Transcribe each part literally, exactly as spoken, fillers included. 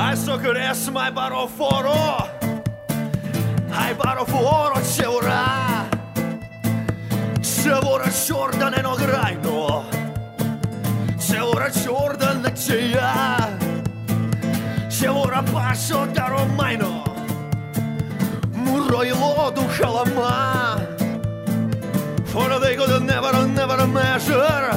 I so caress my baroforo Ai baroforo ce ora Ce ora Jordan e no graino Ce ora Jordan e ce ia Ce ora passo da romaino Murro i lodu halama For they could never, never measure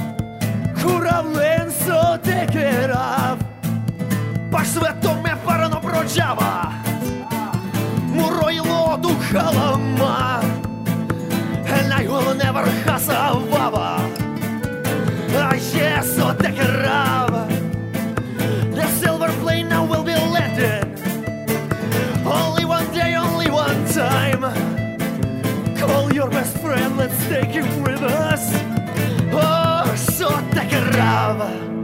Куравленцо текерав Паш светом ме парано проджава Мурой лоду халама And I will never hasavava I jesо текерав The silver plane now will be landed Only one day, only one time Call your best friend, let's take him with us Oh, so текерав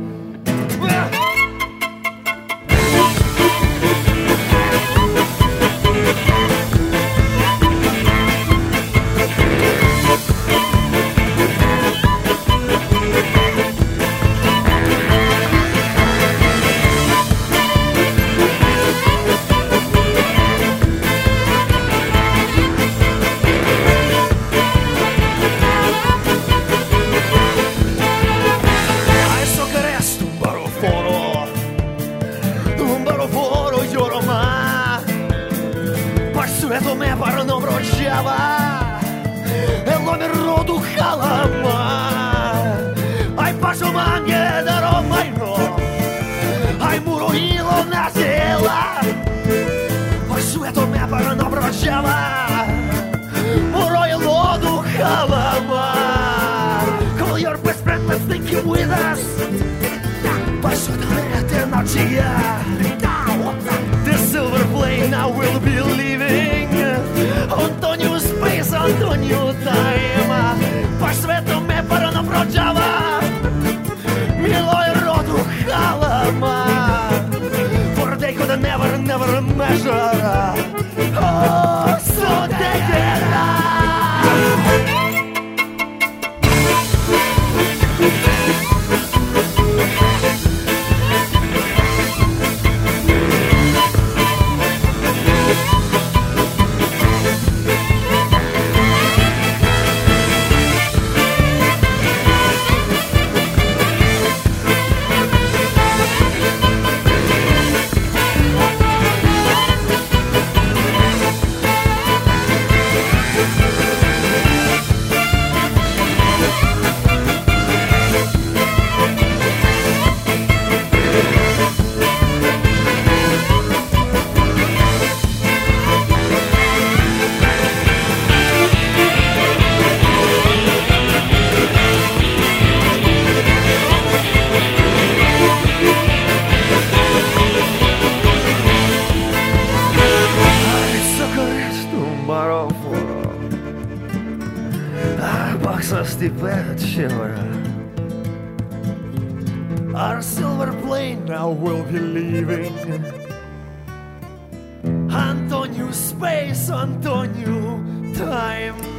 Sveto me parno brođava Elo me rodu halama Aj pašo manje da romajno Aj muro ilo na zela Pa sveto me parno brođava Muro ilo du halama Call your best friend, let's take him with us Pa sveto me te noćija The silver plane now will be leaving On new space, on new time Paš svetom me parano prođava Milo je rodu halama For they could never, never measure Oh, so they get Our silver plane now will be leaving Onto new space, onto new time